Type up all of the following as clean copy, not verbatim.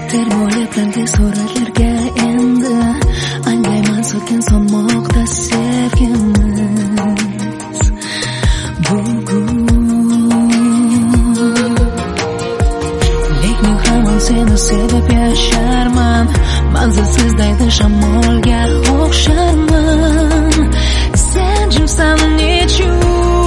termoleplanti suratlarga endi anglayman sokin sonmoqda sevgimiz bugun. Lek men hamon seni sevib yasharman, manzilsizdaydi shamolga o'xsharman. Sen jimsan nechun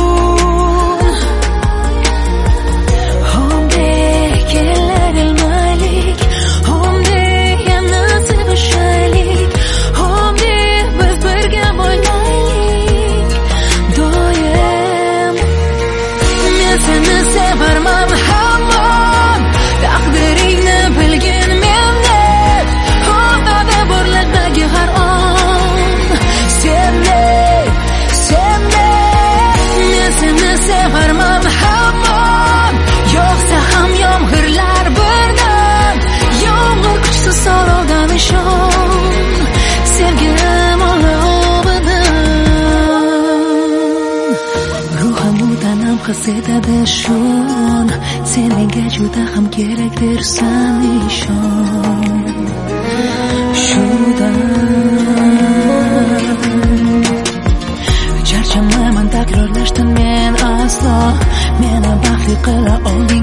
his etadi shun, sen menga juda ham kerakdirsan ishon. Shudan charchamayman takrorlashdan men aslo, meni baxtli qila olding